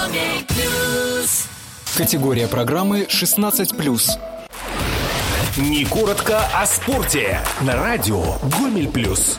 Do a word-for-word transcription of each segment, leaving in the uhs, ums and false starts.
Категория программы шестнадцать плюс. Не коротко о спорте. На радио Гомель Плюс.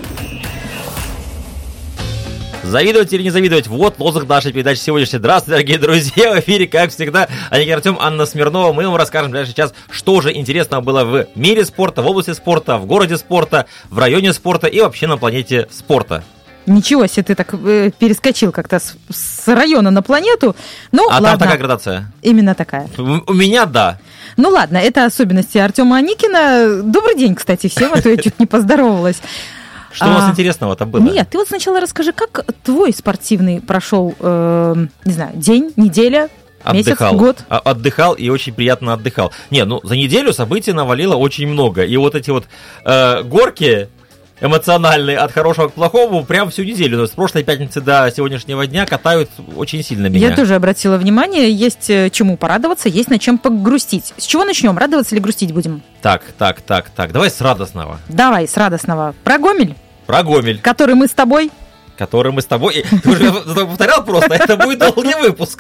Завидовать или не завидовать? Вот лозунг нашей передачи сегодняшней. Здравствуйте, дорогие друзья! В эфире, как всегда, Аникин Артем, Анна Смирнова. Мы вам расскажем в ближайший час, что же интересного было в мире спорта, в области спорта, в городе спорта, в районе спорта и вообще на планете спорта. Ничего себе, ты так э, перескочил как-то с, с района на планету. Ну, а ладно. Там такая градация? Именно такая. У, у меня да. Ну ладно, это особенности Артема Аникина. Добрый день, кстати, всем, а то я чуть не поздоровалась. Что у нас интересного-то было? Нет, ты вот сначала расскажи, как твой спортивный прошел, э, не знаю, день, неделя, отдыхал. месяц, год? Отдыхал и очень приятно отдыхал. Не, ну за неделю событий навалило очень много. И вот эти вот э, горки эмоциональные от хорошего к плохому прям всю неделю. То есть с прошлой пятницы до сегодняшнего дня катают очень сильно меня. Я тоже обратила внимание, есть чему порадоваться, есть над чем погрустить. С чего начнем? Радоваться или грустить будем? Так, так, так, так. Давай с радостного. Давай, с радостного. Про Гомель? Про Гомель. Который мы с тобой... Который мы с тобой... Ты уже повторял просто, это будет долгий выпуск.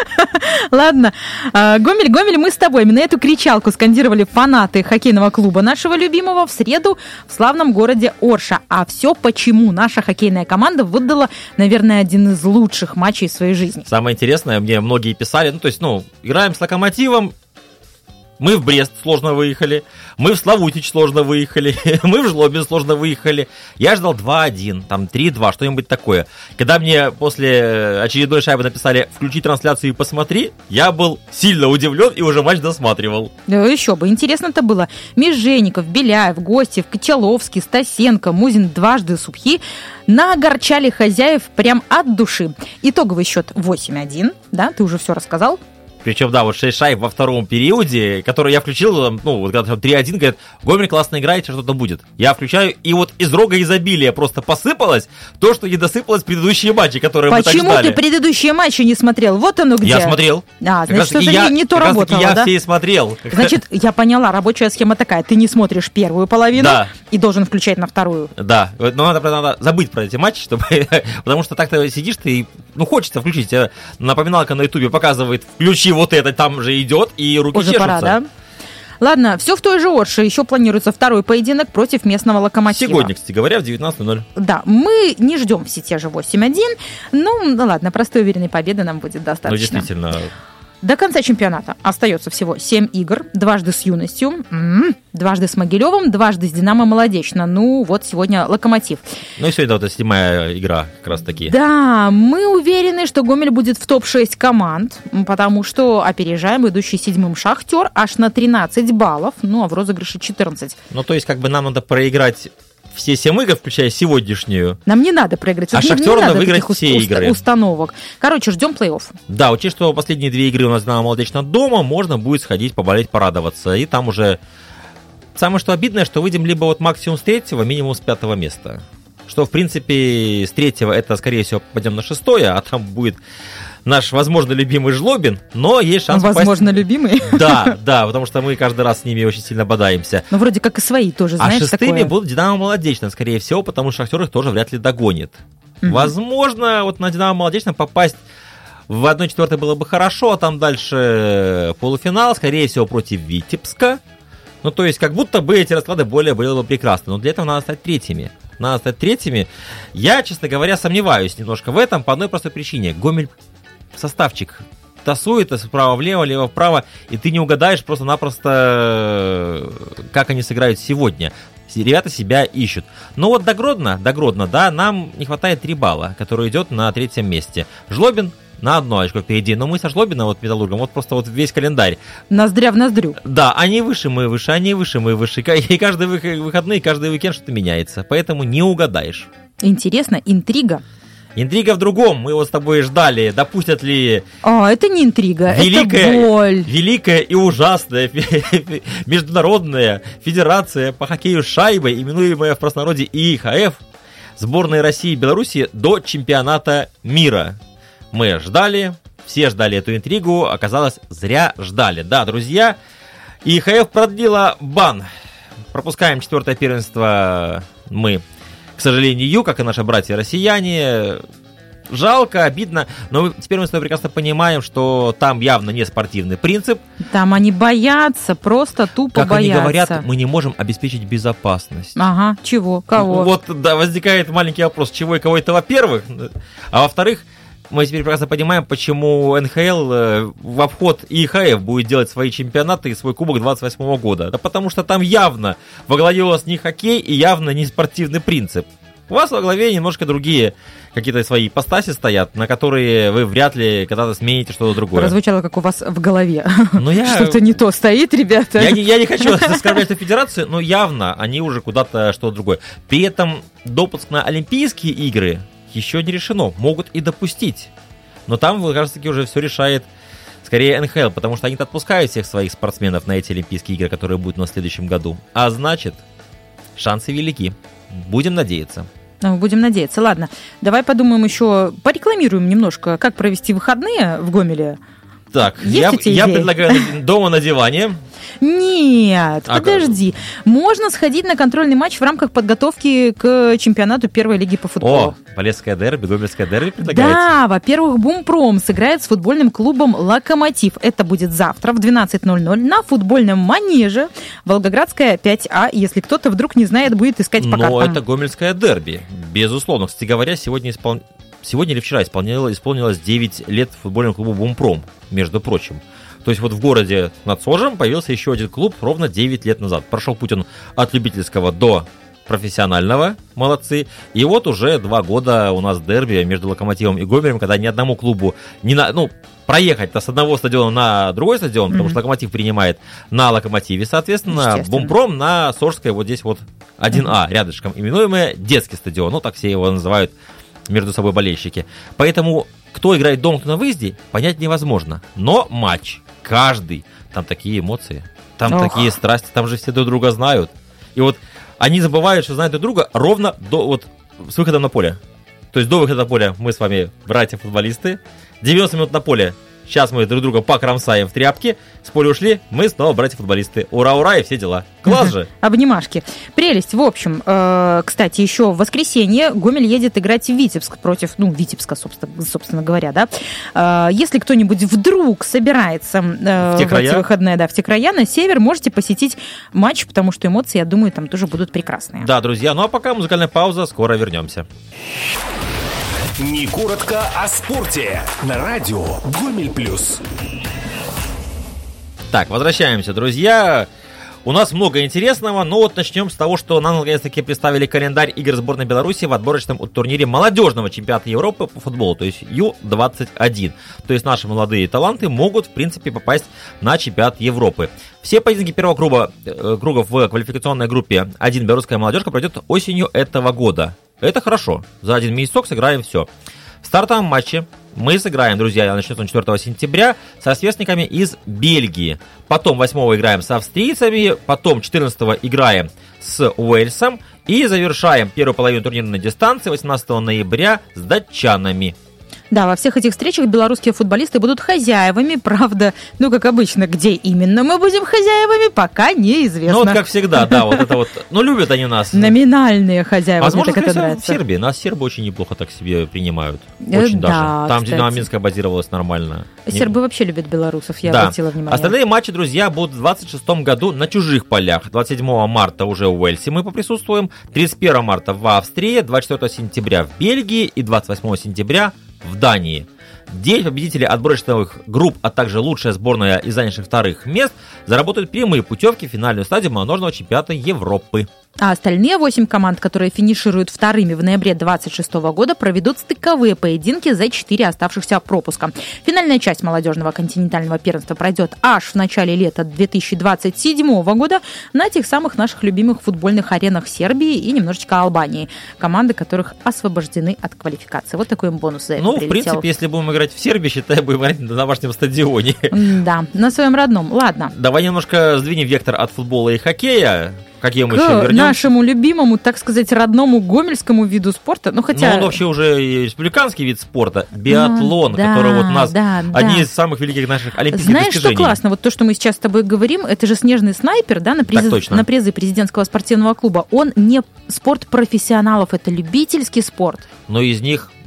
Ладно. Гомель, Гомель, мы с тобой. Именно эту кричалку скандировали фанаты хоккейного клуба нашего любимого в среду в славном городе Орша. А все почему? Наша хоккейная команда выдала, наверное, один из лучших матчей в своей жизни. Самое интересное, мне многие писали, ну, то есть, ну, играем с Локомотивом, мы в Брест сложно выехали, мы в Славутич сложно выехали, мы в Жлобин сложно выехали. Я ждал два один, там три-два, что-нибудь такое. Когда мне после очередной шайбы написали «включи трансляцию и посмотри», я был сильно удивлен и уже матч досматривал. Да, еще бы, интересно-то было. Меженников, Беляев, Гостев, Кочаловский, Стасенко, Музин дважды Субхи нагорчали хозяев прям от души. Итоговый счет восемь один, да, ты уже все рассказал. Причем, да, вот шесть шайб во втором периоде, который я включил, ну, вот когда три один, говорят, Гомель классно играет, что-то будет. Я включаю, и вот из рога изобилия просто посыпалось то, что не досыпалось в предыдущие матчи, которые мы так ждали. Почему ты предыдущие матчи не смотрел? Вот оно где. Я смотрел. А, значит, что-то я, не, не то работало, я да? все и смотрел. Значит, я поняла, рабочая схема такая. Ты не смотришь первую половину, да, и должен включать на вторую. Да, но надо, надо забыть про эти матчи, чтобы, потому что так-то сидишь ты, и, ну, хочется включить. Напоминалка на ютубе показывает, включи вот это, там же идет, и руки уже чешутся. Пора, да? Ладно, все в той же Орше. Еще планируется второй поединок против местного Локомотива. Сегодня, кстати говоря, в девятнадцать ноль ноль. Да, мы не ждем все те же восемь один. Ну, ну ладно, простой уверенной победы нам будет достаточно. Ну, действительно. До конца чемпионата остается всего семь игр. Дважды с Юностью, м-м, дважды с Могилевым, дважды с Динамо Молодечно. Ну, вот сегодня Локомотив. Ну и сегодня вот седьмая игра как раз таки. Да, мы уверены, что Гомель будет в топ шесть команд, потому что опережаем идущий седьмым Шахтер аж на тринадцать баллов, ну а в розыгрыше четырнадцать. Ну, то есть как бы нам надо проиграть все семь игр, включая сегодняшнюю. Нам не надо проиграть. А Шахтеру надо выиграть все уст- игры. Установок. Короче, ждем плей-офф. Да, учесть, что последние две игры у нас Динамо Молодечно дома, можно будет сходить, поболеть, порадоваться. И там уже самое что обидное, что выйдем либо вот максимум с третьего, минимум с пятого места. Что, в принципе, с третьего это, скорее всего, пойдем на шестое, а там будет наш, возможно, любимый Жлобин, но есть шанс Возможно, попасть... любимый? Да, да, потому что мы каждый раз с ними очень сильно бодаемся. Ну, вроде как и свои тоже, знаешь, А шестыми такое... будут Динамо Молодечно, скорее всего, потому что Шахтер их тоже вряд ли догонит. Угу. Возможно, вот на Динамо Молодечно попасть в одна четвертая было бы хорошо, а там дальше полуфинал, скорее всего, против Витебска. Ну, то есть, как будто бы эти расклады более были бы прекрасны, но для этого надо стать третьими. Надо стать третьими. Я, честно говоря, сомневаюсь немножко в этом по одной простой причине. Гомель составчик тасует справа влево, лево вправо, и ты не угадаешь просто-напросто, как они сыграют сегодня. Ребята себя ищут. Но вот до Гродно, до Гродно, да, нам не хватает три балла, который идет на третьем месте. Жлобин на одно очко впереди, но мы со Жлобином, вот Металлургом, вот просто вот весь календарь. Ноздря в ноздрю. Да, они выше, мы выше, они выше, мы выше. И каждый выходный, каждый уикенд что-то меняется, поэтому не угадаешь. Интересно, интрига. Интрига в другом. Мы вот с тобой ждали, допустят ли... А, это не интрига, великая, это боль. Великая и ужасная международная федерация по хоккею с шайбой, именуемая в простонародье И И Х Ф, сборной России и Беларуси до чемпионата мира. Мы ждали, все ждали эту интригу, оказалось, зря ждали. Да, друзья, И И Х Ф продлила бан. Пропускаем четвертое первенство мы, к сожалению, как и наши братья-россияне. жалко, обидно, но теперь мы с тобой прекрасно понимаем, что там явно не спортивный принцип. Там они боятся, просто тупо как боятся. Как они говорят, мы не можем обеспечить безопасность. Ага, чего? Кого? Вот, да, возникает маленький вопрос, чего и кого это, во-первых, а во-вторых, мы теперь прекрасно понимаем, почему эн ха эл в обход и и ха эф будет делать свои чемпионаты и свой кубок двадцать восьмого года. Да потому что там явно во главе у вас не хоккей и явно не спортивный принцип. У вас во главе немножко другие какие-то свои ипостаси стоят, на которые вы вряд ли когда-то смените что-то другое. Прозвучало, как у вас в голове. Но я... Что-то не то стоит, ребята. Я не, я не хочу оскорблять эту федерацию, но явно они уже куда-то что-то другое. При этом допуск на Олимпийские игры еще не решено, могут и допустить. Но там, кажется, уже все решает скорее эн ха эл, потому что они отпускают всех своих спортсменов на эти Олимпийские игры, которые будут на следующем году. А значит, шансы велики. Будем надеяться. Ну, будем надеяться. Ладно, давай подумаем еще, порекламируем немножко, как провести выходные в Гомеле. Так, я, я предлагаю дома на диване. Нет, а подожди. Как? Можно сходить на контрольный матч в рамках подготовки к чемпионату первой лиги по футболу. О, Полесское дерби, Гомельское дерби предлагаете? Да, во-первых, Бумпром сыграет с футбольным клубом «Локомотив». Это будет завтра в двенадцать ноль ноль на футбольном манеже Волгоградская пять А. Если кто-то вдруг не знает, будет искать по картам. Но это Гомельское дерби, безусловно. Кстати говоря, сегодня испол... Сегодня или вчера исполнилось, исполнилось девять лет футбольному клубу «Бумпром», между прочим. То есть вот в городе над Сожем появился еще один клуб ровно девять лет назад. Прошел путь он от любительского до профессионального, молодцы. И вот уже два года у нас дерби между Локомотивом и Гомелем, когда ни одному клубу не на, ну, проехать-то с одного стадиона на другой стадион, mm-hmm. потому что Локомотив принимает на Локомотиве, соответственно, Бумпром на Сожской вот здесь вот один А, mm-hmm. рядышком, именуемый детский стадион. Ну, так все его называют между собой болельщики. Поэтому кто играет дома, кто на выезде, понять невозможно. Но матч каждый, там такие эмоции, там Ох. такие страсти, там же все друг друга знают. И вот они забывают, что знают друг друга ровно до, вот, с выходом на поле. То есть до выхода на поле мы с вами братья-футболисты. девяносто минут на поле. Сейчас мы друг друга покромсаем в тряпки. С поля ушли, мы снова братья-футболисты. Ура-ура и все дела. Класс же. Обнимашки. Прелесть. В общем, э, кстати, еще в воскресенье Гомель едет играть в Витебск против, ну, Витебска, собственно, собственно говоря, да. Э, если кто-нибудь вдруг собирается э, в, в эти выходные, да, в те края, на север, можете посетить матч, потому что эмоции, я думаю, там тоже будут прекрасные. Да, друзья. Ну, а пока музыкальная пауза. Скоро вернемся. Не коротко о спорте на радио Гомель Плюс. Так, возвращаемся, друзья. У нас много интересного, но вот начнем с того, что нам наконец-таки представили календарь игр сборной Беларуси в отборочном турнире молодежного чемпионата Европы по футболу, то есть ю двадцать один. То есть наши молодые таланты могут, в принципе, попасть на чемпионат Европы. Все поединки первого круга, э, круга в квалификационной группе один белорусская молодежка пройдет осенью этого года. Это хорошо. За один месяцок сыграем все. В стартовом матче мы сыграем, друзья, начнется он четвёртого сентября, со сверстниками из Бельгии. Потом восьмого играем с австрийцами, потом четырнадцатого играем с Уэльсом и завершаем первую половину турнирной дистанции восемнадцатого ноября с датчанами. Да, во всех этих встречах белорусские футболисты будут хозяевами, правда, ну, как обычно, где именно мы будем хозяевами, пока неизвестно. Ну, вот как всегда, да, вот это вот, ну, любят они нас. Номинальные хозяева, возможно, мне так это нравится. В Сербии, нас сербы очень неплохо так себе принимают, очень да, даже. Там кстати. Динамо Минская базировалась нормально. Сербы вообще любят белорусов, я да. обратила внимание. Остальные матчи, друзья, будут в двадцать шестом году на чужих полях. двадцать седьмого марта уже в Уэльсе мы поприсутствуем, тридцать первого марта в Австрии, двадцать четвёртого сентября в Бельгии и двадцать восьмого сентября в Дании. девять победителей отборочных групп, а также лучшая сборная из занявших вторых мест заработают прямые путевки в финальную стадию молодежного чемпионата Европы. А остальные восемь команд, которые финишируют вторыми в ноябре двадцать шестого года, проведут стыковые поединки за четыре оставшихся пропуска. Финальная часть молодежного континентального первенства пройдет аж в начале лета две тысячи двадцать седьмого года на тех самых наших любимых футбольных аренах Сербии и немножечко Албании, команды которых освобождены от квалификации. Вот такой им бонус за это Ну, прилетел. В принципе, если будем играть в Сербии, считай, будем играть на домашнем стадионе. Да, на своем родном. Ладно. Давай немножко сдвинем вектор от футбола и хоккея. Какие мы к еще вернемся. Нашему любимому, так сказать, родному гомельскому виду спорта. Ну, хотя... Но он вообще уже республиканский вид спорта. Биатлон, ну, да, который вот у нас да, одни да. из самых великих наших олимпийских Знаешь, достижений. что классно? Вот то, что мы сейчас с тобой говорим, это же снежный снайпер, да, на призы, на призы президентского спортивного клуба. Он не спорт профессионалов, это любительский спорт. Но из них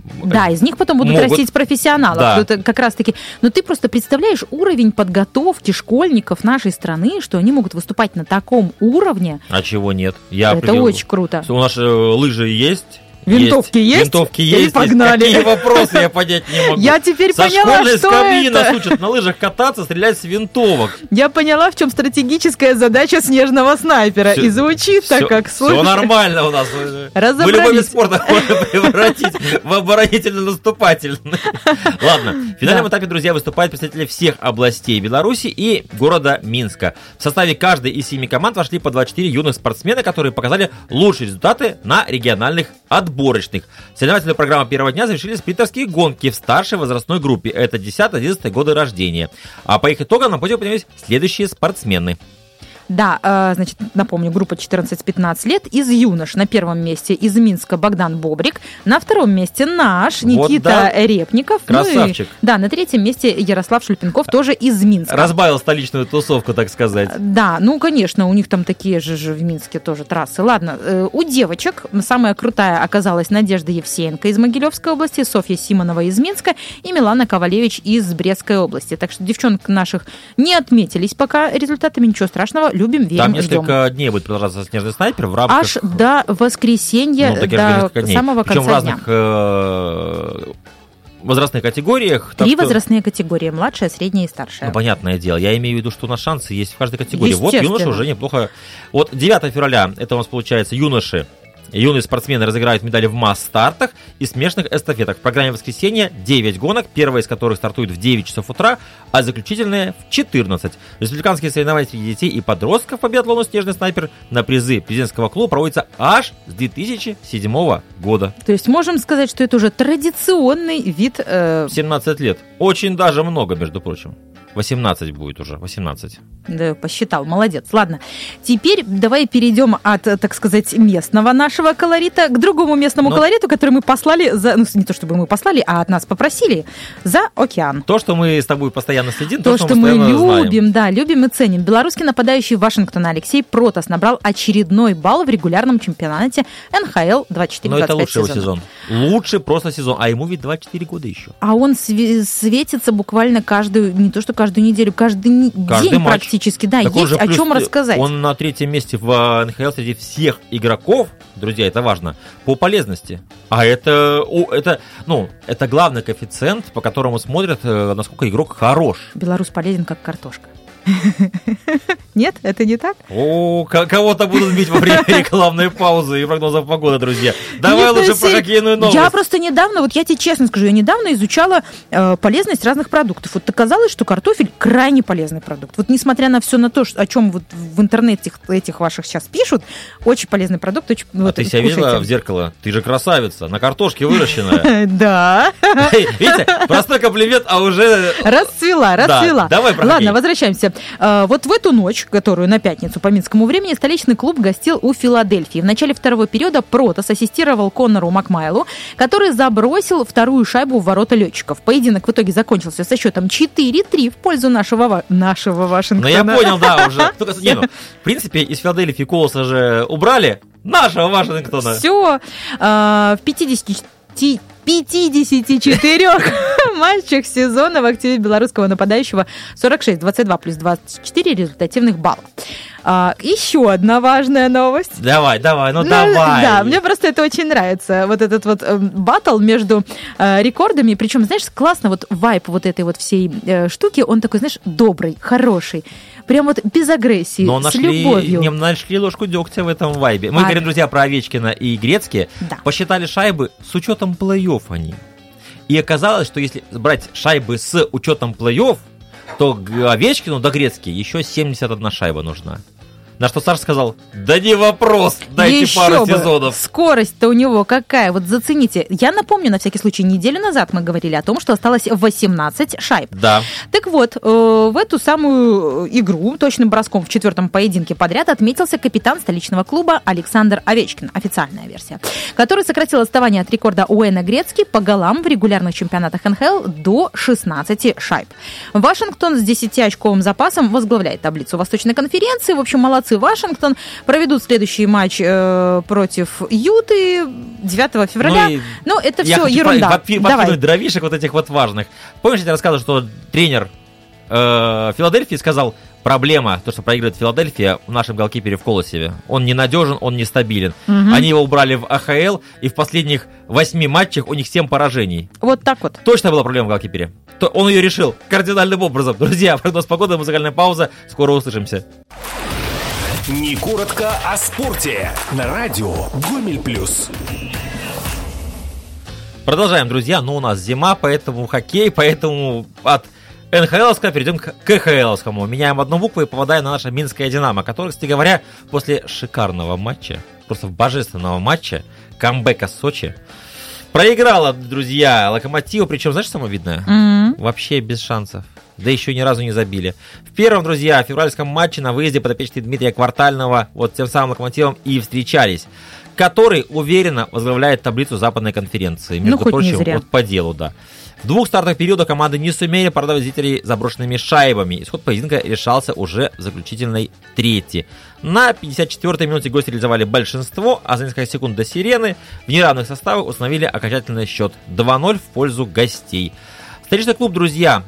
Да, из них потом будут могут... растить профессионалов. Да. Это как раз-таки... Но ты просто представляешь уровень подготовки школьников нашей страны, что они могут выступать на таком уровне. А чего нет? Я Это определил... очень круто. У нас э, лыжи есть. Винтовки есть? Винтовки И есть. погнали. Какие вопросы, я понять не могу. Я теперь Со поняла, школьной что скамьи это. нас учат на лыжах кататься, стрелять с винтовок. Я поняла, в чем стратегическая задача снежного снайпера. Всё- И звучит так, Все, как все слушай. нормально у нас. Мы Разобрались. любой вид спорта можно превратить в оборонительно-наступательный. Ладно, в финальном Да. этапе, друзья, выступают представители всех областей Беларуси и города Минска. В составе каждой из семи команд вошли по двадцать четыре юных спортсмена, которые показали лучшие результаты на региональных отборочных. Соревновательную программу первого дня завершили спринтерские гонки в старшей возрастной группе. Это десятый-одиннадцатый годы рождения. А по их итогам на подиум поднялись следующие спортсмены. Да, э, значит, напомню, группа четырнадцать-пятнадцать лет из юнош. На первом месте из Минска Богдан Бобрик. На втором месте наш Вот Никита да. Репников. Красавчик. Ну и, да, на третьем месте Ярослав Шульпенков, тоже из Минска. Разбавил столичную тусовку, так сказать. Да, ну, конечно, у них там такие же, же в Минске тоже трассы. Ладно, э, у девочек самая крутая оказалась Надежда Евсеенко из Могилевской области, Софья Симонова из Минска и Милана Ковалевич из Брестской области. Так что девчонок наших не отметились пока результатами, ничего страшного. Любим, верим, Там ждем. несколько дней будет продолжаться снежный снайпер в рамках... Аж до воскресенья, Ну, так я же говорю, до несколько дней. самого Причем конца в разных дня. э, возрастных категориях. так Три что- возрастные категории: младшая, средняя и старшая. Ну, понятное дело. Я имею в виду, что у нас шансы есть в каждой категории. Вот Естественно. юноши уже неплохо. Вот девятого февраля, это у нас получается юноши. Юные спортсмены разыграют медали в масс-стартах и смешанных эстафетах. В программе воскресенья девять гонок, первая из которых стартует в девять часов утра, а заключительная в четырнадцать. Республиканские соревнования среди детей и подростков по биатлону «Снежный снайпер» на призы президентского клуба проводятся аж с две тысячи седьмого года. То есть можем сказать, что это уже традиционный вид... э, семнадцать лет. Очень даже много, между прочим. восемнадцать будет уже, восемнадцать. Да, посчитал, молодец. Ладно, теперь давай перейдем от, так сказать, местного нашего колорита к другому местному Но- колориту, который мы послали, за, ну, не то чтобы мы послали, а от нас попросили, за океан. То, что мы с тобой постоянно следим, То, то, что мы постоянно знаем. любим, да, любим и ценим. Белорусский нападающий Вашингтона Алексей Протас набрал очередной балл в регулярном чемпионате эн ха эл двадцать четыре Но это двадцать пять лучший его сезона. сезон. Лучший просто сезон. А ему ведь двадцать четыре года еще. А он све- светится буквально каждую, не то что каждую неделю, каждый, не- Каждый день матч. практически. Да, Так он есть же о плюс- чем рассказать. Он на третьем месте в эн ха эл среди всех игроков, друзья, это важно, по полезности. А это, о, это, ну, это главный коэффициент, по которому смотрят, э, насколько игрок хорош. Беларусь полезен, как картошка. Нет, это не так? О, ко- кого-то будут бить во время рекламной паузы и прогнозов погоды, друзья. Давай Нет, ну, лучше про Сергей, хоккейную новость. Я просто недавно, вот я тебе честно скажу, я недавно изучала э, полезность разных продуктов. Вот оказалось, что картофель крайне полезный продукт. Вот несмотря на все на то, что- о чем вот в интернете этих, этих ваших сейчас пишут, очень полезный продукт. Очень, А вот, ты себя кушайте. видела в зеркало? Ты же красавица, на картошке выращенная. Да. Видите, простой комплимент, а уже... Расцвела, расцвела. Да, давай про хоккей. Ладно, возвращаемся. А, Вот в эту ночь, которую на пятницу по минскому времени, столичный клуб гостил у Филадельфии. В начале второго периода Протас ассистировал Коннору Макмайлу, который забросил вторую шайбу в ворота летчиков. Поединок в итоге закончился со счетом четыре три в пользу нашего, Ва- нашего Ну, Вашингтона. я понял, да, уже. Только, не, ну, в принципе, из Филадельфии Колоса же убрали нашего Вашингтона. Все. В пятидесяти пятидесяти четырёх матчах сезона в активе белорусского нападающего сорок шесть двадцать два плюс двадцать четыре результативных балла. А, еще одна важная новость. Давай, давай, ну, Ну, давай. Да, мне просто это очень нравится. Вот этот вот э, баттл между э, рекордами. Причем, знаешь, классно вот вайп вот этой вот всей э, штуки. Он такой, знаешь, добрый, хороший. Прям вот без агрессии, Но с нашли, любовью. не, нашли ложку дегтя в этом вайбе. Мы А- говорим, друзья, про Овечкина и Грецки. Да. Посчитали шайбы с учетом плей-офф они. И оказалось, что если брать шайбы с учетом плей-офф, то к Овечкину до Грецки еще семьдесят одна шайба нужна. На что Саша сказал, да не вопрос, дайте Еще пару бы. сезонов. Скорость-то у него какая, вот зацените. Я напомню, на всякий случай, неделю назад мы говорили о том, что осталось восемнадцать шайб. Да. Так вот, э, в эту самую игру точным броском в четвертом поединке подряд отметился капитан столичного клуба Александр Овечкин, официальная версия, который сократил отставание от рекорда Уэйна Грецки по голам в регулярных чемпионатах эн ха эл до шестнадцати шайб. Вашингтон с десятиочковым запасом возглавляет таблицу Восточной конференции. В общем, молодцы Вашингтон. Проведут следующий матч э, против Юты. девятого февраля. Ну, и ну это я все хочу ерунда. Подкинуть Давай. дровишек вот этих вот важных. Помнишь, я тебе рассказывал, что тренер э, Филадельфии сказал, проблема, то, что проигрывает Филадельфия в нашем голкипере в Колосеве. Он ненадежен, он нестабилен. Угу. Они его убрали в А Х Л, и в последних восьми матчах у них семь поражений. Вот так вот. Точно была проблема в голкипере. То он ее решил кардинальным образом. Друзья, прогноз погоды, музыкальная пауза. Скоро услышимся. Не коротко о спорте. На радио Гомель Плюс. Продолжаем, друзья. Ну, у нас зима, поэтому хоккей, поэтому от Эн Ха Эловского перейдем к Ка Ха Эловскому. Меняем одну букву и попадаем на наше Минское Динамо, которое, кстати говоря, после шикарного матча, просто божественного матча, камбэка Сочи, проиграла, друзья, Локомотиву. Причем, знаешь, самое видное? Mm-hmm. Вообще без шансов. Да еще ни разу не забили. В первом, друзья, февральском матче на выезде подопечные Дмитрия Квартального вот тем самым Локомотивом и встречались, который уверенно возглавляет таблицу Западной конференции. Между ну, прочим, вот по делу, да. В двух стартовых периодах команды не сумели порадовать зрителей заброшенными шайбами. Исход поединка решался уже в заключительной трети. На пятьдесят четвёртой минуте гости реализовали большинство, а за несколько секунд до сирены в неравных составах установили окончательный счет два ноль в пользу гостей. Столичный клуб, друзья,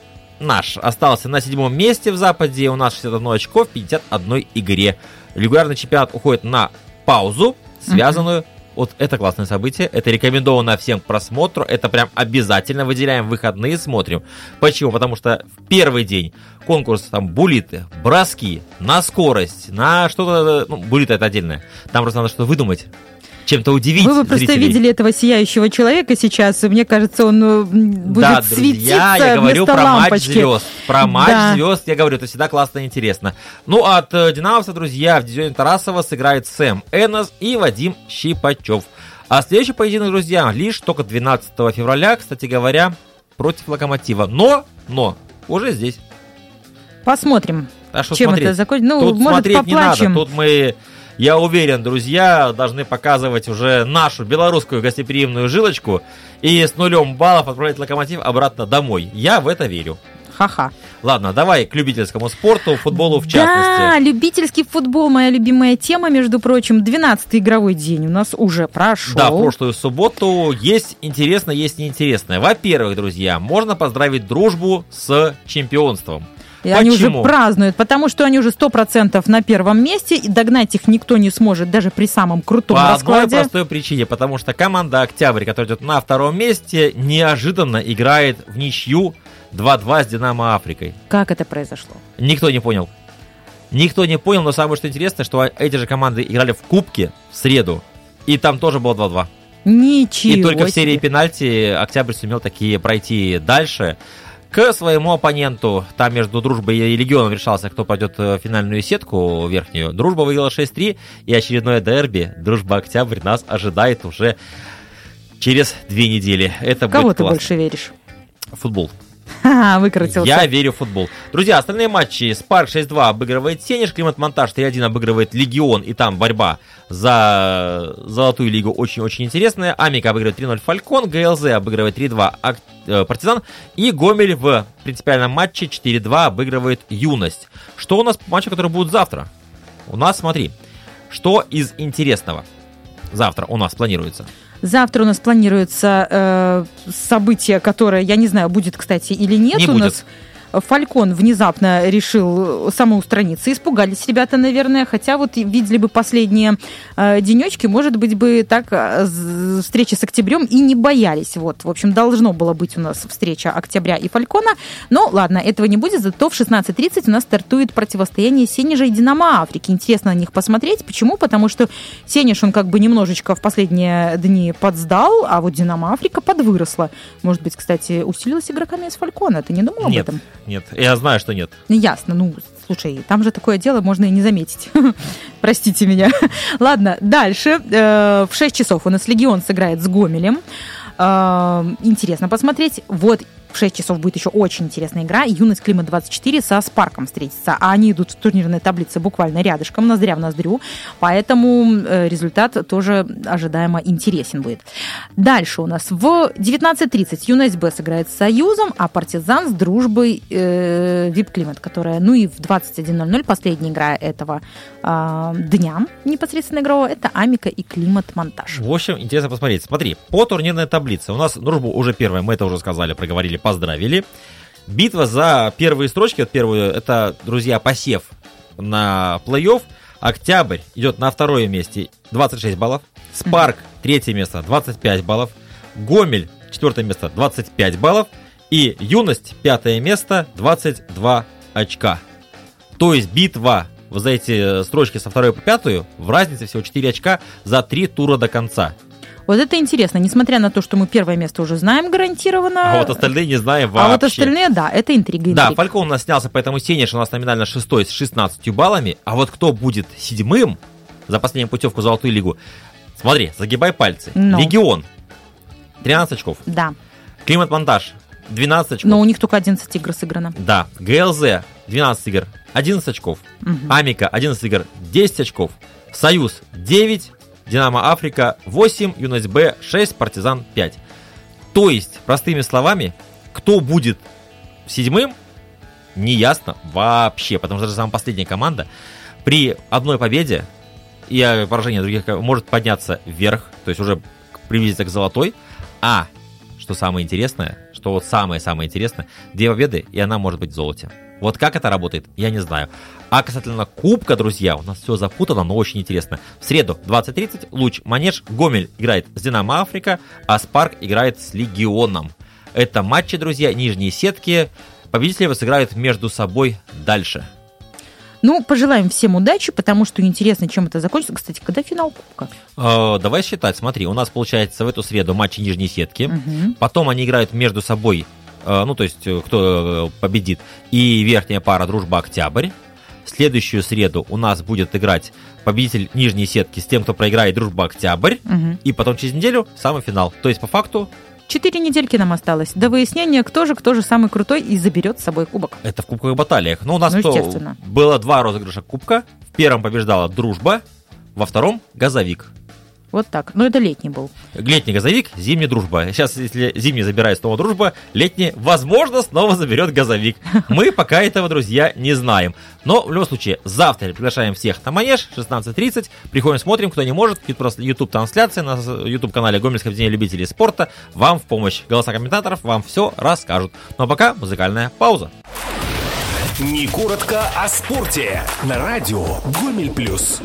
наш остался на седьмом месте в Западе. У нас шестьдесят одно очко в пятьдесят одной игре. Регулярный чемпионат уходит на паузу, связанную. Вот это классное событие, это рекомендовано всем к просмотру, это прям обязательно выделяем выходные, смотрим. Почему? Потому что в первый день конкурс там буллиты, броски, на скорость, на что-то, ну, буллиты это отдельное, там просто надо что-то выдумать, чем-то удивить Вы бы просто зрителей. видели этого сияющего человека сейчас, мне кажется, он будет да, светиться друзья, я говорю вместо про лампочки. матч звезд. Про матч Да. звезд, я говорю, это всегда классно и интересно. Ну, от э, динамовца, друзья, в дивизионе Тарасова сыграет Сэм Энос и Вадим Щипачев. А следующий поединок, друзья, лишь только двенадцатого февраля, кстати говоря, против Локомотива. Но, но, уже здесь. Посмотрим, Так что чем смотреть. это закончится. Ну, Тут может, смотреть не поплачем. надо. Тут мы, я уверен, друзья, должны показывать уже нашу белорусскую гостеприимную жилочку и с нулем баллов отправлять Локомотив обратно домой. Я в это верю. Ха-ха. Ладно, давай к любительскому спорту, футболу в Да, частности. любительский футбол, моя любимая тема, между прочим. двенадцатый игровой день у нас уже прошел. Да, в прошлую субботу есть интересное, есть неинтересное. Во-первых, друзья, можно поздравить дружбу с чемпионством. И они уже Почему? празднуют, потому что они уже сто процентов на первом месте, и догнать их никто не сможет, даже при самом крутом По раскладе. одной простой причине, потому что команда «Октябрь», которая идет на втором месте, неожиданно играет в ничью два-два с «Динамо Африкой». Как это произошло? Никто не понял. Никто не понял, но самое что интересное, что эти же команды играли в Кубке в среду, и там тоже было два-два. Ничего И только в серии себе. пенальти «Октябрь» сумел такие пройти дальше. К своему оппоненту, там между «Дружбой» и «Легионом» решался, кто пойдет в финальную сетку верхнюю. «Дружба» выиграла шесть три, и очередное дерби «Дружба Октябрь» нас ожидает уже через две недели. Это Кого будет ты классно. больше веришь? Футбол. Ха-ха, выкрутился. Я верю в футбол. Друзья, остальные матчи. Спарк шесть-два обыгрывает Сенеж, Климат-Монтаж три-один обыгрывает Легион, и там борьба за Золотую Лигу очень-очень интересная. Амика обыгрывает три ноль Фалькон, ГЛЗ обыгрывает три-два Партизан, и Гомель в принципиальном матче четыре-два обыгрывает Юность. Что у нас по матчу, которые будут завтра? У нас, смотри, что из интересного завтра у нас планируется? Завтра у нас планируется э, событие, которое, я не знаю, будет, кстати, или нет. Не у будет. нас Фалькон внезапно решил самоустраниться. Испугались ребята, наверное. Хотя вот видели бы последние э, денечки, может быть, бы так э, встречи с Октябрем и не боялись. Вот, в общем, должно было быть у нас встреча Октября и Фалькона. Но ладно, этого не будет. Зато в шестнадцать тридцать у нас стартует противостояние Сенежа и Динамо Африки. Интересно на них посмотреть. Почему? Потому что Сенеж, он как бы немножечко в последние дни подсдал, а вот Динамо Африка подвыросла. Может быть, кстати, усилилась игроками из Фалькона. Ты не думал об Нет, этом? нет, я знаю, что нет. Ясно, ну, слушай, там же такое дело можно и не заметить. Простите меня. Ладно, дальше. В шесть часов у нас Легион сыграет с Гомелем. Интересно посмотреть. Вот в шесть часов будет еще очень интересная игра. Юность Климат двадцать четыре со Спарком встретится. А они идут в турнирной таблице буквально рядышком, ноздря в ноздрю. Поэтому результат тоже ожидаемо интересен будет. Дальше у нас в девятнадцать тридцать Юность Б сыграет с Союзом, а Партизан с Дружбой э, ВИП Климат, которая, ну и в двадцать один ноль ноль последняя игра этого э, дня непосредственно игрового, это Амика и Климат Монтаж. В общем, интересно посмотреть. Смотри, по турнирной таблице у нас Дружба уже первая, мы это уже сказали, проговорили, поздравили. Битва за первые строчки, вот первую, это, друзья, посев на плей-офф. Октябрь идет на второе месте, двадцать шесть баллов. Спарк, третье место, двадцать пять баллов. Гомель, четвертое место, двадцать пять баллов. И Юность, пятое место, двадцать два очка. То есть битва за эти строчки со второй по пятую в разнице всего четыре очка за три тура до конца. Вот это интересно, несмотря на то, что мы первое место уже знаем гарантированно. А вот остальные не знаем вообще. А вот остальные, да, это интрига. интрига. Да, Фалькон у нас снялся, поэтому Сенеш у нас номинально шестой с шестнадцатью баллами. А вот кто будет седьмым за последнюю путевку в Золотую Лигу? Смотри, загибай пальцы. Но. Легион, тринадцать очков. Да. Климат Монтаж, двенадцать очков. Но у них только одиннадцать игр сыграно. Да. ГЛЗ, двенадцать игр, одиннадцать очков. Угу. Амика, одиннадцать игр, десять очков. Союз, девять. Динамо Африка, восемь. Юность Б, шесть. Партизан, пять. То есть, простыми словами, кто будет седьмым, не ясно вообще. Потому что даже самая последняя команда при одной победе и поражении других может подняться вверх. То есть уже приблизиться к золотой. А, что самое интересное, что вот самое-самое интересное, две победы, и она может быть в золоте. Вот как это работает, я не знаю. А касательно Кубка, друзья, у нас все запутано, но очень интересно. В среду двадцать тридцать Луч Манеж, Гомель играет с Динамо Африка, а Спарк играет с Легионом. Это матчи, друзья, нижние сетки. Победители сыграют между собой дальше. Ну, пожелаем всем удачи, потому что интересно, чем это закончится. Кстати, когда финал Кубка? Э, давай считать, смотри, у нас получается в эту среду матчи нижней сетки. Угу. Потом они играют между собой, э, ну, то есть, кто победит, и верхняя пара Дружба Октябрь. Следующую среду у нас будет играть победитель нижней сетки с тем, кто проиграет Дружба Октябрь. Угу. И потом через неделю самый финал. То есть, по факту... Четыре недельки нам осталось до выяснения, кто же, кто же самый крутой и заберет с собой кубок. Это в кубковых баталиях. Но у нас Ну, кто? естественно. Было два розыгрыша кубка. В первом побеждала Дружба, во втором Газовик. Вот так. Ну, это летний был. Летний Газовик, зимний Дружба. Сейчас, если зимний забирает снова Дружба, летний, возможно, снова заберет Газовик. Мы пока этого, друзья, не знаем. Но, в любом случае, завтра приглашаем всех на Манеж, шестнадцать тридцать. Приходим, смотрим, кто не может. YouTube-трансляция на YouTube-канале Гомельское объединение любителей спорта. Вам в помощь. Голоса комментаторов вам все расскажут. Ну а пока музыкальная пауза. Не коротко о спорте. На радио Гомель Плюс.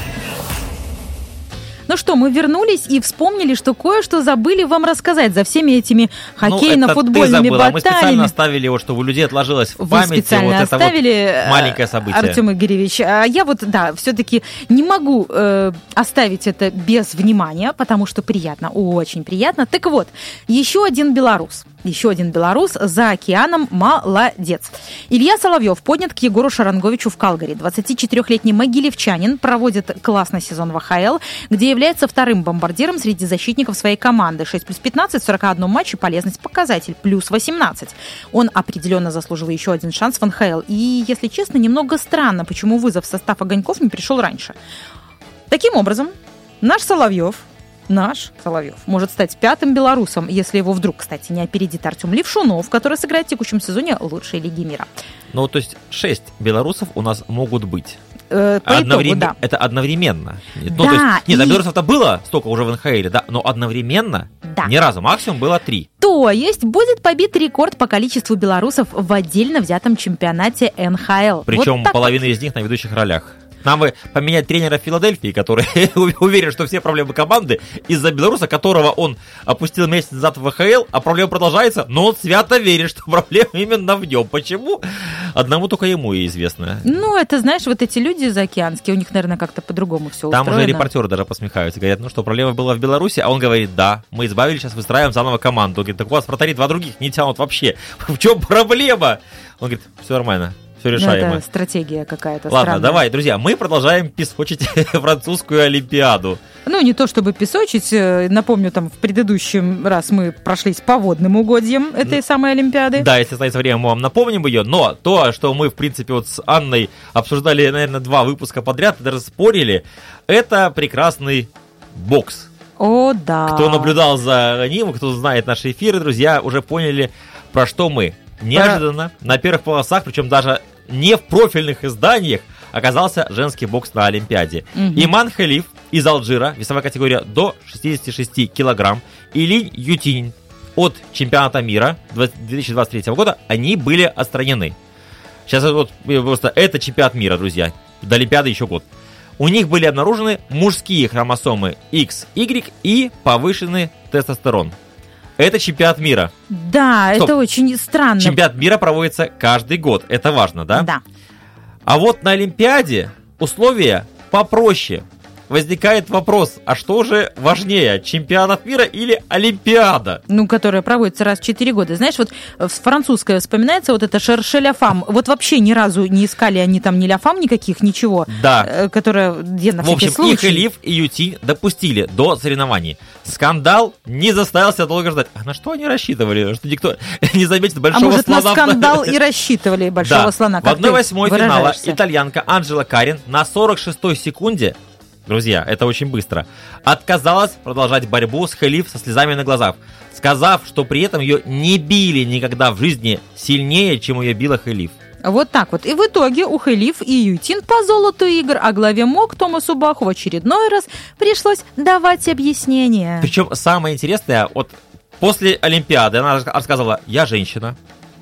Ну что, мы вернулись и вспомнили, что кое-что забыли вам рассказать за всеми этими хоккейно-футбольными ну, баталиями. Мы специально баталиями. оставили его, чтобы у людей отложилось в Вы памяти специально вот это оставили, вот маленькое событие. Артем Игоревич. А я вот, да, все-таки не могу э, оставить это без внимания, потому что приятно, очень приятно. Так вот, еще один белорус. Еще один белорус за океаном молодец. Илья Соловьев поднят к Егору Шаранговичу в Калгари. двадцатичетырехлетний могилевчанин проводит классный сезон в ха эл, где является вторым бомбардиром среди защитников своей команды. шесть плюс пятнадцать в сорока одном матче, полезность показатель плюс восемнадцать. Он определенно заслужил еще один шанс в эн ха эл. И, если честно, немного странно, почему вызов в состав Огоньков не пришел раньше. Таким образом, наш Соловьев Наш Соловьев может стать пятым белорусом, если его вдруг, кстати, не опередит Артем Левшунов, который сыграет в текущем сезоне лучшей лиги мира. Ну, то есть шесть белорусов у нас могут быть. Э, по Одноврем... итогу, да. Это одновременно. Ну, Да, то есть, нет, и... а белорусов-то было столько уже в эн ха эле, да, но одновременно Да. ни разу, максимум было три. То есть будет побит рекорд по количеству белорусов в отдельно взятом чемпионате эн ха эл. Причем Вот так половина вот. из них на ведущих ролях. Нам бы поменять тренера Филадельфии, который уверен, что все проблемы команды из-за белоруса, которого он опустил месяц назад в ва ха эл, а проблема продолжается, но он свято верит, что проблема именно в нем. Почему? Одному только ему и известно. Ну, это, знаешь, вот эти люди заокеанские, у них, наверное, как-то по-другому все Там устроено. уже репортеры даже посмехаются, говорят, ну что, проблема была в Беларуси, а он говорит, да, мы избавились, сейчас выстраиваем заново команду. Он говорит, так у вас вратари два других не тянут вообще. В чем проблема? Он говорит, все нормально. Все решаемо. Ну, это стратегия какая-то Ладно, странная. давай, друзья, мы продолжаем песочить французскую олимпиаду. Ну, не то чтобы песочить. Напомню, там в предыдущем раз мы прошлись по водным угодьям этой самой Олимпиады. Да, если останется время, мы вам напомним ее. Но то, что мы, в принципе, вот с Анной обсуждали, наверное, два выпуска подряд, даже спорили, это прекрасный бокс. О, да. Кто наблюдал за ним, кто знает наши эфиры, друзья, уже поняли, про что мы. Неожиданно, про... на первых полосах, причем даже не в профильных изданиях, оказался женский бокс на Олимпиаде. Угу. Иман Халиф из Алжира, весовая категория до шестидесяти шести килограмм, и Линь Ютинь от чемпионата мира две тысячи двадцать третьего года, они были отстранены. Сейчас вот просто это чемпионат мира, друзья. До Олимпиады еще год. У них были обнаружены мужские хромосомы икс игрек и повышенный тестостерон. Это чемпионат мира. Да, Стоп. Это очень странно. Чемпионат мира проводится каждый год. Это важно, да? Да. А вот на Олимпиаде условия попроще. Возникает вопрос, а что же важнее, чемпионат мира или Олимпиада? Ну, которая проводится раз в четыре года. Знаешь, вот французская вспоминается, вот это шерше-ля-фам. Вот вообще ни разу не искали они там ни ля-фам никаких, ничего. Да. Которая, где на в общем, всякий случай. и Халиф, и Ютинь допустили до соревнований. Скандал не заставил себя долго ждать. А на что они рассчитывали? Что никто не заметит большого а может, слона? А может, на скандал и рассчитывали большого да. слона? В одной восьмой финала итальянка Анджела Карин на сорок шестой секунде, друзья, это очень быстро, отказалась продолжать борьбу с Халиф со слезами на глазах, сказав, что при этом ее не били никогда в жизни сильнее, чем ее била Халиф. Вот так вот. И в итоге у Халиф и Ютин по золоту игр, а главе МОК Томасу Баху в очередной раз пришлось давать объяснения. Причем самое интересное, вот после Олимпиады она рассказывала: я женщина,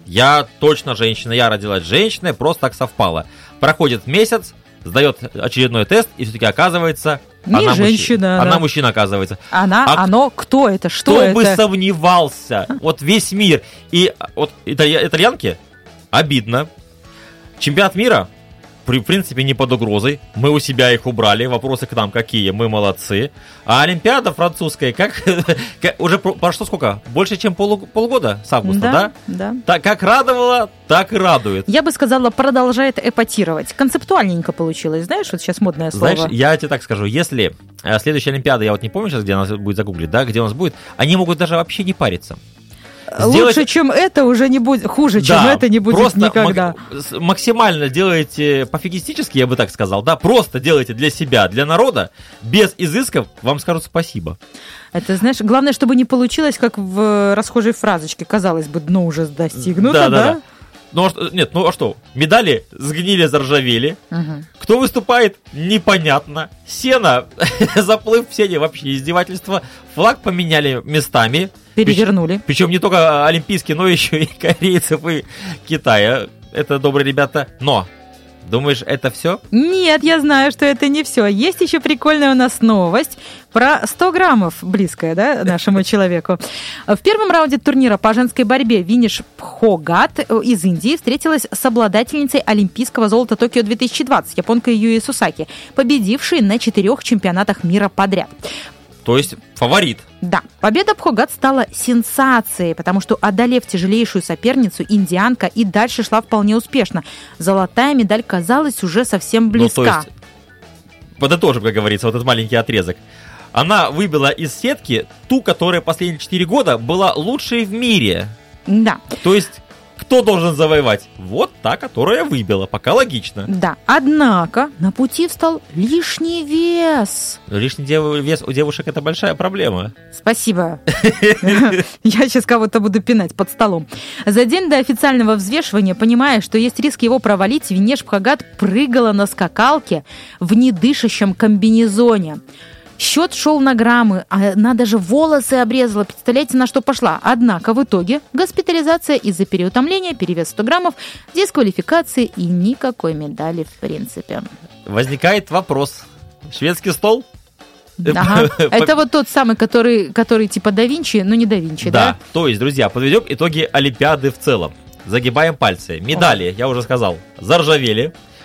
я точно женщина, я родилась женщиной, просто так совпало. Проходит месяц, сдает очередной тест, и все-таки оказывается... Не она женщина. Мужчина. Да. Она мужчина, оказывается. Она, а оно, кто это, что кто это? Кто бы сомневался? Вот весь мир. И вот итальянки, обидно. Чемпионат мира, в принципе, не под угрозой. Мы у себя их убрали. Вопросы к нам какие? Мы молодцы. А Олимпиада французская, как, как уже прошло сколько? Больше, чем полу, полгода с августа, да? Да, да. Так, как радовало, так и радует. Я бы сказала, продолжает эпатировать. Концептуальненько получилось. Знаешь, вот сейчас модное слово. Знаешь, я тебе так скажу. Если следующая Олимпиада, я вот не помню сейчас, где она будет загуглить, да, где у нас будет, они могут даже вообще не париться. Сделать... Лучше, чем это, уже не будет. Хуже, да, чем это, не будет просто никогда. Мак- максимально делайте пофигистически, я бы так сказал, да, просто делайте для себя, для народа, без изысков, вам скажут спасибо. Это, знаешь, главное, чтобы не получилось, как в расхожей фразочке, казалось бы, дно уже достигнуто, да? да? да, да. Ну, а что, нет, ну а что? Медали сгнили, заржавели. Угу. Кто выступает, непонятно. Сено, заплыв в сене, вообще издевательство. Флаг поменяли местами. Перевернули. Причем, причем не только олимпийский, но еще и корейцев, и Китая. Это добрые ребята. Но, думаешь, это все? Нет, я знаю, что это не все. Есть еще прикольная у нас новость про сто граммов, близкая, да, нашему человеку. В первом раунде турнира по женской борьбе Виниш Пхогат из Индии встретилась с обладательницей олимпийского золота Токио две тысячи двадцать, японкой Юи Сусаки, победившей на четырех чемпионатах мира подряд. То есть фаворит. Да, победа Пхогат стала сенсацией, потому что, одолев тяжелейшую соперницу, индианка и дальше шла вполне успешно. Золотая медаль казалась уже совсем близка. Ну, то есть, подытожим, как говорится, вот этот маленький отрезок. Она выбила из сетки ту, которая последние четыре года была лучшей в мире. Да. То есть... Кто должен завоевать? Вот та, которая выбила. Пока логично. Да. Однако на пути встал лишний вес. Лишний вес у девушек — это большая проблема. Спасибо. Я сейчас кого-то буду пинать под столом. За день до официального взвешивания, понимая, что есть риск его провалить, Винеш Пхогат прыгала на скакалке в недышащем комбинезоне. Счет шел на граммы, а она даже волосы обрезала. Представляете, на что пошла? Однако в итоге госпитализация из-за переутомления, перевес сто граммов, дисквалификации и никакой медали в принципе. Возникает вопрос. Шведский стол? Ага. Это вот тот самый, который, который типа да Винчи, но не да Винчи, да? Да, то есть, друзья, подведем итоги Олимпиады в целом. Загибаем пальцы. Медали, я уже сказал, заржавели.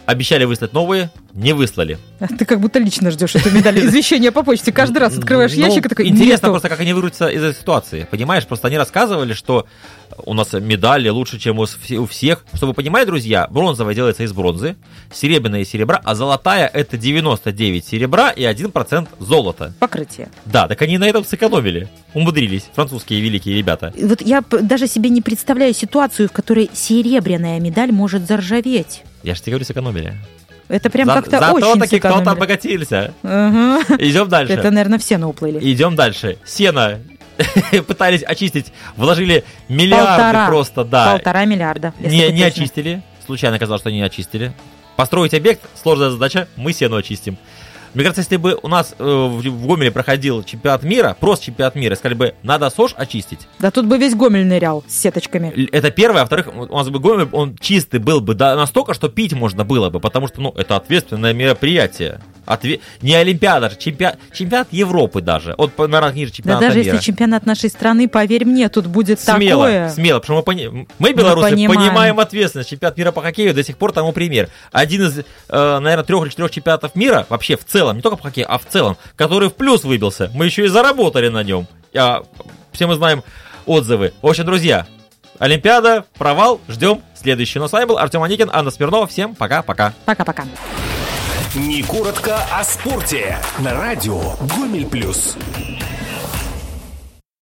Обещали выслать новые, не выслали. Ты как будто лично ждешь эту медаль. Извещение по почте. Каждый раз открываешь Ну, ящик и такой... интересно нету. просто, как они вырвутся из этой ситуации. Понимаешь, просто они рассказывали, что у нас медали лучше, чем у вс- у всех. Чтобы вы понимали, друзья, бронзовая делается из бронзы, серебряная из серебра, а золотая это девяносто девять серебра и один процент золота. Покрытие. Да, так они на этом сэкономили. Умудрились, французские великие ребята. Вот я п- даже себе не представляю ситуацию, в которой серебряная медаль может заржаветь. Я же тебе говорю, сэкономили. Это прям За- как-то Зато очень таки кто-то сэкономили. обогатился. Ага. Идем дальше. Это, наверное, все науплыли. Идем дальше. Сено пытались очистить, вложили миллиарды Полтора. просто, да. Полтора миллиарда. если Не, быть не точно. очистили. Случайно оказалось, что не очистили. Построить объект, сложная задача, мы сено очистим. Мне кажется, если бы у нас э, в, в Гомеле проходил чемпионат мира, просто чемпионат мира, сказали бы, надо СОЖ очистить. Да тут бы весь Гомель нырял с сеточками. Л- Это первое. А во-вторых, у нас бы Гомель, он чистый был бы да, настолько, что пить можно было бы, потому что, ну, это ответственное мероприятие. Отве... Не Олимпиада, же, чемпионат, чемпионат Европы даже. Вот, наверное, ниже Да чемпионата даже мира. если чемпионат нашей страны, поверь мне, тут будет Смело, такое. смело, потому что мы, пони- мы белорусы, понимаем. понимаем ответственность. Чемпионат мира по хоккею до сих пор тому пример. Один из, э, наверное, трех или четырех чемпионатов мира, вообще в целом, не только по хоккею, а в целом, который в плюс выбился. Мы еще и заработали на нем. А, все мы знаем отзывы. В общем, друзья, Олимпиада, провал, ждем следующий. Но с вами был Артем Аникин, Анна Смирнова. Всем пока-пока. Пока-пока. Не коротко о спорте. На радио Гомель Плюс.